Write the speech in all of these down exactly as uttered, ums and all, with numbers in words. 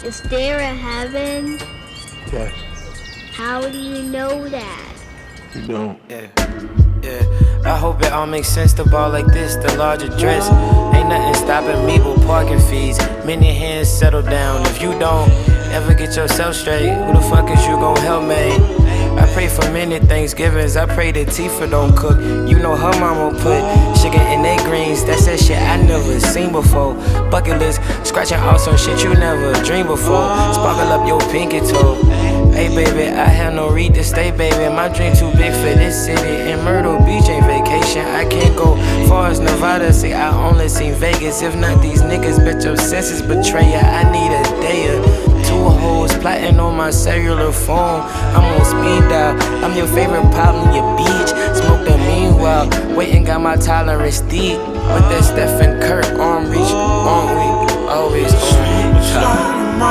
Is there a heaven? Yes. How do you know that? You don't. Yeah, yeah. I hope it all makes sense to ball like this, the large address. Ain't nothing stopping me but parking fees. Many hands settle down. If you don't ever get yourself straight, who the fuck is you gon' help me? I pray for many Thanksgivings. I pray that Tifa don't cook. You know her mama put sugar in they greens. That's that shit I never seen before. Bucket list, scratching off some shit you never dreamed before. Sparkle up your pinky toe. Hey baby, I have no read to stay, baby. My dream too big for this city. In Myrtle Beach ain't vacation. I can't go far as Nevada. See, I only seen Vegas. If not these niggas, bet your senses betray ya. I need a day or two hoes plotting on my cellular phone. I'm on speed dial. I'm your favorite problem, your beach. Smoke the meanwhile. Waiting, got my tolerance deep. With that Stephen Kirk arm reach, on week, always on top.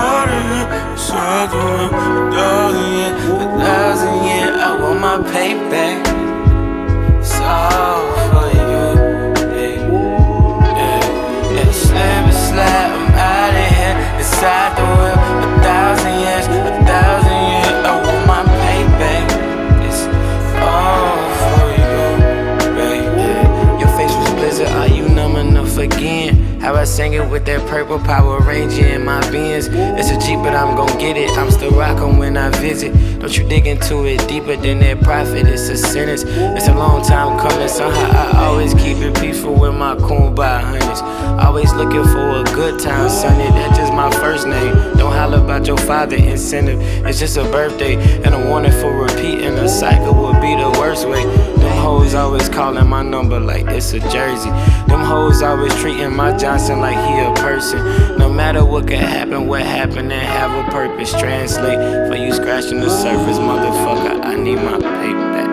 A thousand years, a thousand years, I want my payback. It's all for you, yeah, yeah, yeah. Slip and slide, I'm outta here, inside the whip. A thousand years, a thousand years, I want my payback. It's all for you, baby. Your face was blizzard, are you numb enough again? How I sang it with that purple Power Ranger in my Benz. It's a Jeep, but I'm gon' get it. I'm still rockin' when I visit. Don't you dig into it deeper than that profit? It's a sentence. It's a long time coming. Somehow I always keep it peaceful with my coon by hundreds. Always looking for a good time, sonny. That's just my first name. Don't holler about your father incentive. It's just a birthday and a warning for repeating. A cycle would be the worst way. Them hoes always calling my number like it's a jersey. Them hoes always treating my Johnson like he a person. No matter what could happen, what happened and have a purpose. Translate for you scratching the surface, motherfucker. I need my payback.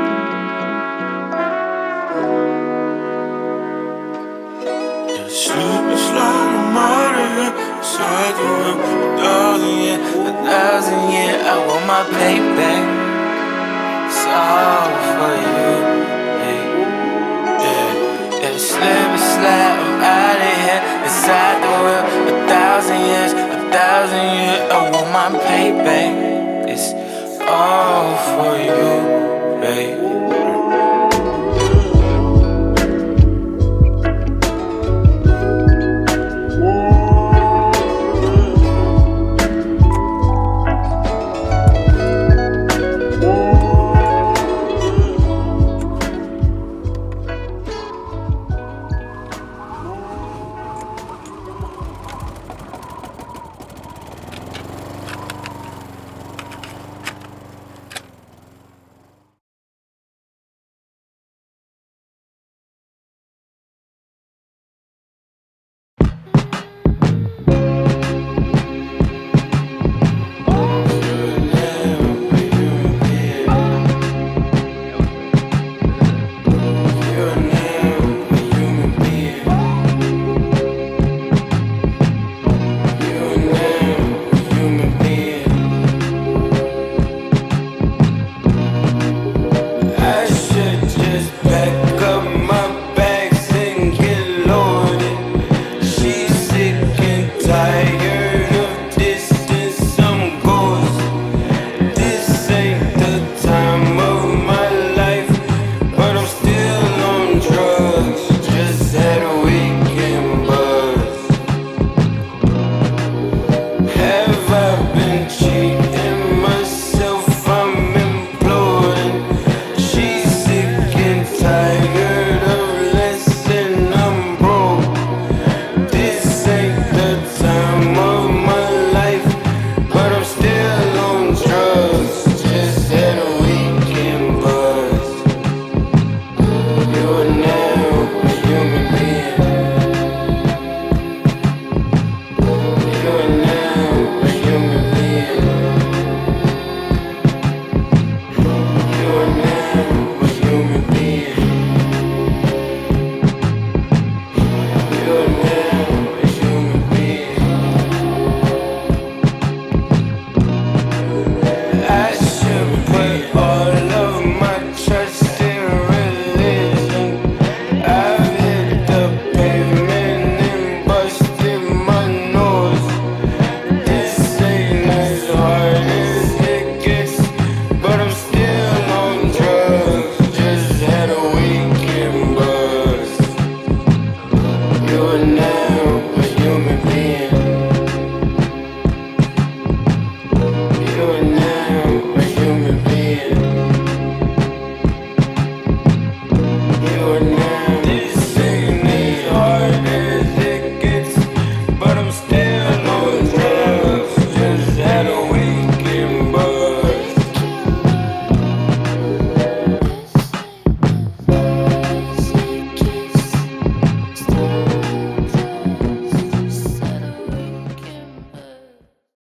Yeah, slip and slide, I'm outta here. Inside the room, a thousand years, a thousand years. I want my payback. It's all for you, yeah, yeah, yeah. Slip and slide, I'm outta here. Inside the whip, a thousand years, a thousand years. I want my payback. It's all for you, babe. you were never